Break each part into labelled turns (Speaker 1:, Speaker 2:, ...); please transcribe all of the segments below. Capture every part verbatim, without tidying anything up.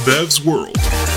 Speaker 1: Bev's World.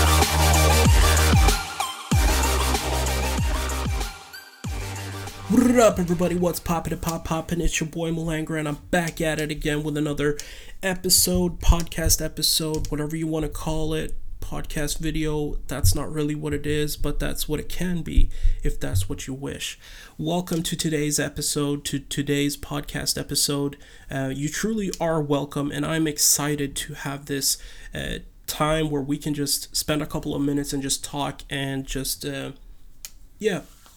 Speaker 2: What up, everybody? What's poppin' and pop poppin'? It's your boy Malanga, and I'm back at it again with another episode, podcast episode, whatever you want to call it. Podcast video, that's not really what it is, but that's what it can be if that's what you wish. Welcome to today's episode, to today's podcast episode. Uh, you truly are welcome, and I'm excited to have this uh, time where we can just spend a couple of minutes and just talk and just, uh, yeah,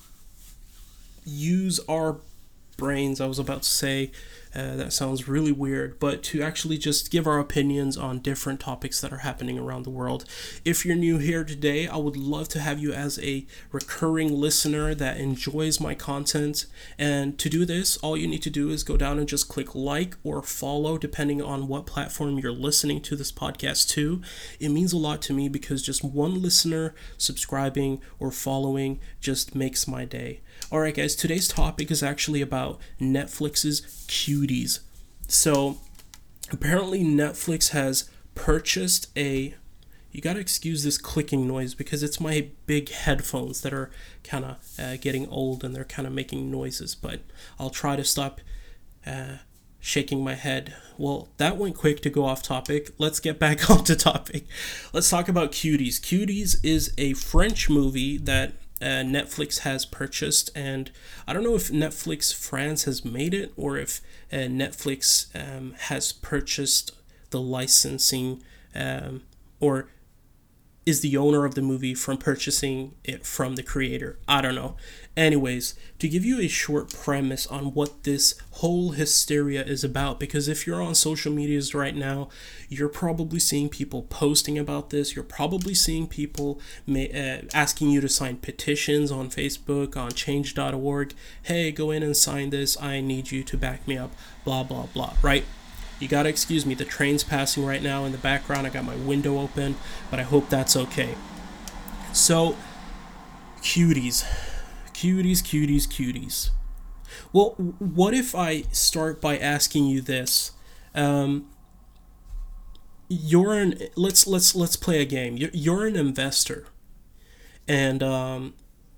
Speaker 2: use our brains. I was about to say uh, that sounds really weird, but to actually just give our opinions on different topics that are happening around the world. If you're new here today, I would love to have you as a recurring listener that enjoys my content. And to do this, all you need to do is go down and just click like or follow, depending on what platform you're listening to this podcast to. It means a lot to me because just one listener subscribing or following just makes my day. Alright guys, today's topic is actually about Netflix's Cuties. So, apparently Netflix has purchased a... You gotta excuse this clicking noise because it's my big headphones that are kind of uh, getting old and they're kind of making noises, but I'll try to stop uh, shaking my head. Well, that went quick to go off topic. Let's get back onto topic. Let's talk about Cuties. Cuties is a French movie that Uh, Netflix has purchased, and I don't know if Netflix France has made it or if uh, Netflix um, has purchased the licensing um, or is the owner of the movie from purchasing it from the creator. I don't know. Anyways, to give you a short premise on what this whole hysteria is about, because if you're on social medias right now, you're probably seeing people posting about this. You're probably seeing people may, uh, asking you to sign petitions on Facebook, on change dot org. Hey, go in and sign this. I need you to back me up. Blah, blah, blah, right? You gotta excuse me, the train's passing right now in the background. I got my window open, but I hope that's okay. So, cuties. Cuties, cuties, cuties. Well, what if I start by asking you this? Um, you're an, let's, let's, let's play a game. You're, you're an investor. And, um,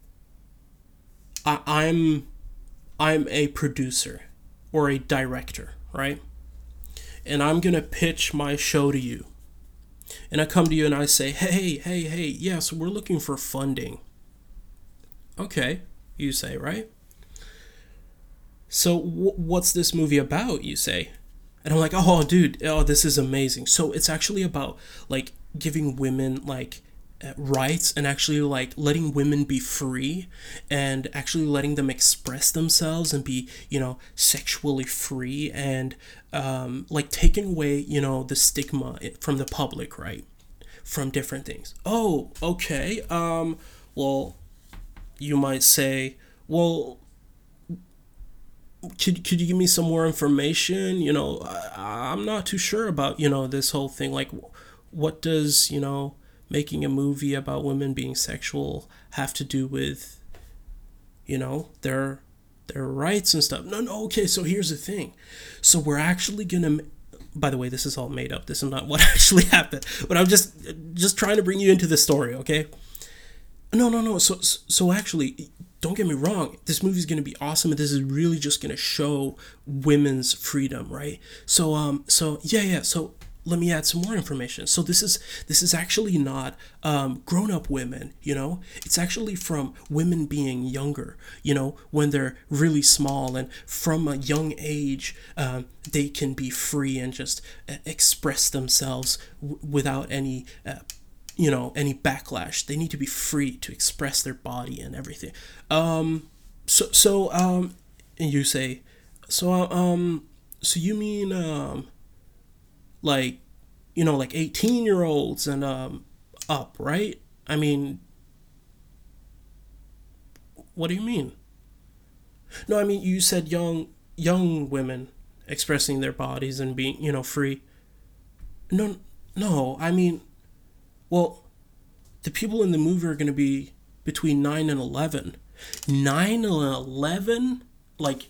Speaker 2: I, I'm, I'm a producer or a director, right? And I'm going to pitch my show to you. And I come to you and I say, hey, hey, hey, yes, we're looking for funding. Okay, you say, right? So w- what's this movie about, you say? And I'm like, oh, dude, oh, this is amazing. So it's actually about, like, giving women, like, Uh, rights and actually like letting women be free and actually letting them express themselves and be, you know, sexually free and um, like taking away, you know, the stigma from the public, right? From different things. Oh, okay. Um, well, you might say, well, could, could you give me some more information? You know, I, I'm not too sure about, you know, this whole thing. Like, what does, you know, making a movie about women being sexual have to do with, you know, their their rights and stuff? No, no, okay, so here's the thing. So we're actually gonna, by the way, this is all made up. This is not what actually happened, but I'm just just trying to bring you into the story, okay? No, no, no, so, so actually, don't get me wrong, this movie's gonna be awesome, and this is really just gonna show women's freedom, right? So, um, so, yeah, yeah, so, let me add some more information. So this is this is actually not um, grown-up women, you know. It's actually from women being younger, you know, when they're really small and from a young age, um, they can be free and just uh, express themselves w- without any, uh, you know, any backlash. They need to be free to express their body and everything. Um, so so um, and you say, so um, so you mean um. like, you know, like eighteen year olds and um up, right? I mean, what do you mean? No, I mean, you said young young women expressing their bodies and being, you know, free. No, no, I mean, well, the people in the movie are going to be between nine and eleven. nine and eleven? Like,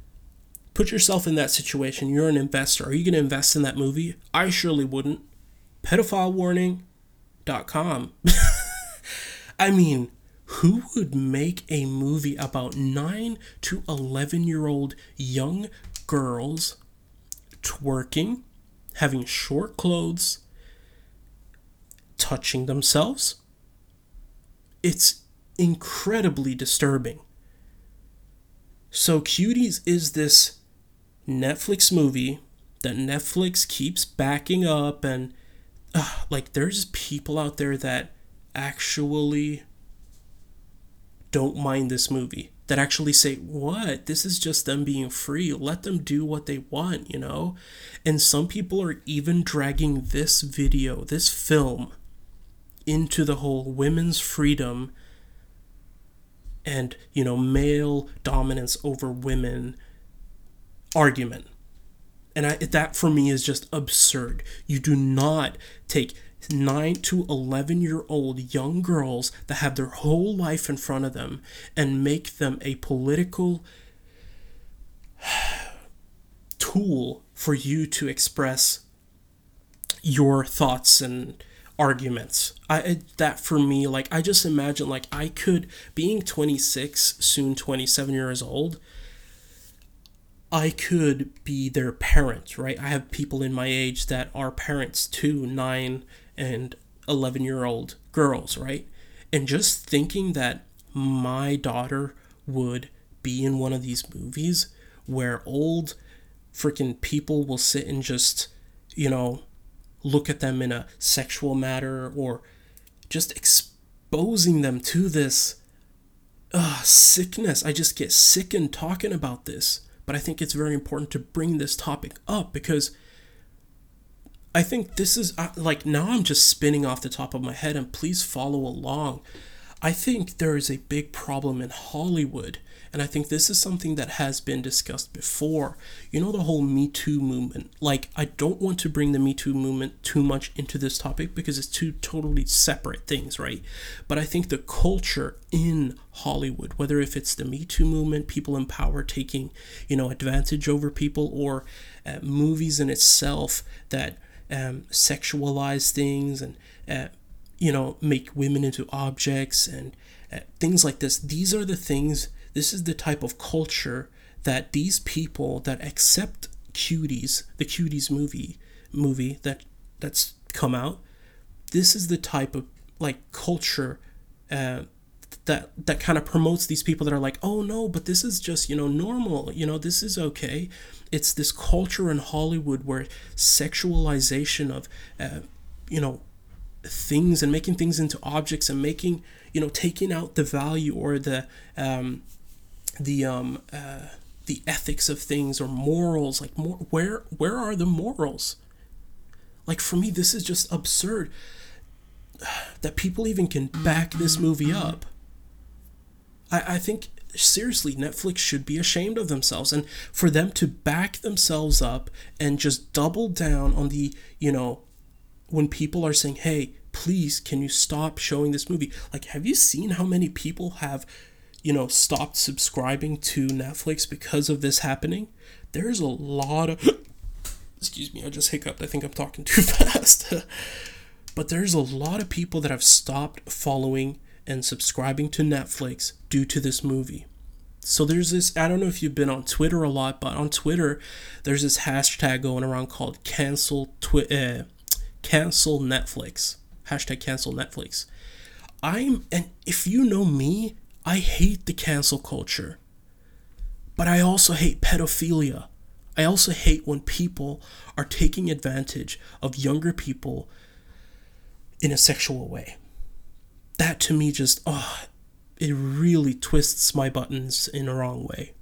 Speaker 2: put yourself in that situation. You're an investor. Are you going to invest in that movie? I surely wouldn't. pedophile warning dot com. I mean, who would make a movie about nine to eleven year old young girls twerking, having short clothes, touching themselves? It's incredibly disturbing. So Cuties is this Netflix movie that Netflix keeps backing up, and uh, like there's people out there that actually don't mind this movie, that actually say, what, this is just them being free, let them do what they want, you know. And some people are even dragging this video, this film, into the whole women's freedom and, you know, male dominance over women argument. And I, that for me is just absurd. You do not take nine to eleven year old young girls that have their whole life in front of them and make them a political tool for you to express your thoughts and arguments. I that for me, like, I just imagine, like, I could, being twenty-six, soon twenty-seven years old, I could be their parent, right? I have people in my age that are parents to nine and eleven year old girls, right? And just thinking that my daughter would be in one of these movies where old freaking people will sit and just, you know, look at them in a sexual matter, or just exposing them to this uh, sickness. I just get sickened talking about this. But I think it's very important to bring this topic up because I think this is, uh, like, now I'm just spinning off the top of my head, and please follow along. I think there is a big problem in Hollywood, and I think this is something that has been discussed before. You know, the whole Me Too movement. Like, I don't want to bring the Me Too movement too much into this topic because it's two totally separate things, right? But I think the culture in Hollywood, whether if it's the Me Too movement, people in power taking, you know, advantage over people, or uh, movies in itself that um, sexualize things and, uh, you know, make women into objects and uh, things like this. These are the things, this is the type of culture that these people that accept Cuties, the Cuties movie, movie that that's come out, this is the type of, like, culture uh, that that kind of promotes these people that are like, oh no, but this is just, you know, normal, you know, this is okay. It's this culture in Hollywood where sexualization of, uh, you know, things and making things into objects and making, you know, taking out the value or the um the um uh the ethics of things or morals. Like, more, where where are the morals? Like, for me, this is just absurd that people even can back this movie up. I, I think, seriously, Netflix should be ashamed of themselves, and for them to back themselves up and just double down on the, you know, when people are saying, hey, please, can you stop showing this movie? Like, have you seen how many people have, you know, stopped subscribing to Netflix because of this happening? There's a lot of, excuse me, I just hiccuped. I think I'm talking too fast. But there's a lot of people that have stopped following and subscribing to Netflix due to this movie. So there's this, I don't know if you've been on Twitter a lot, but on Twitter, there's this hashtag going around called cancel twi- uh, cancel Netflix. Hashtag cancel Netflix. I'm, and if you know me, I hate the cancel culture. But I also hate pedophilia. I also hate when people are taking advantage of younger people in a sexual way. That to me just, oh, it really twists my buttons in a wrong way.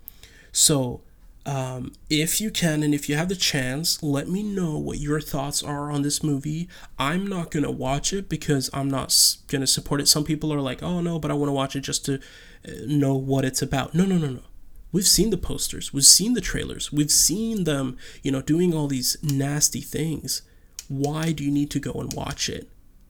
Speaker 2: So, um, if you can and if you have the chance, let me know what your thoughts are on this movie. I'm not going to watch it because I'm not going to support it. Some people are like, oh no, but I want to watch it just to know what it's about. No, no, no, no. We've seen the posters. We've seen the trailers. We've seen them, you know, doing all these nasty things. Why do you need to go and watch it?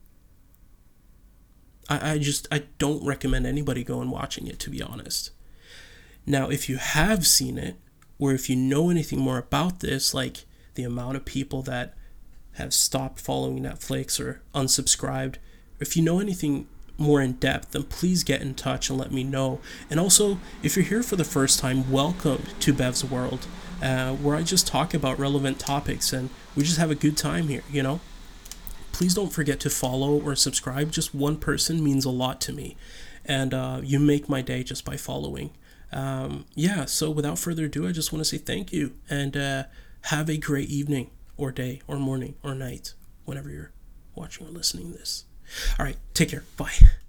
Speaker 2: I, I just, I don't recommend anybody go and watching it, to be honest. Now, if you have seen it, or if you know anything more about this, like the amount of people that have stopped following Netflix or unsubscribed. If you know anything more in depth, then please get in touch and let me know. And also, if you're here for the first time, welcome to Bev's World, uh, where I just talk about relevant topics and we just have a good time here, you know? Please don't forget to follow or subscribe. Just one person means a lot to me. And uh, you make my day just by following. Um, yeah, so without further ado, I just want to say thank you. And uh, have a great evening or day or morning or night, whenever you're watching or listening to this. All right, take care. Bye.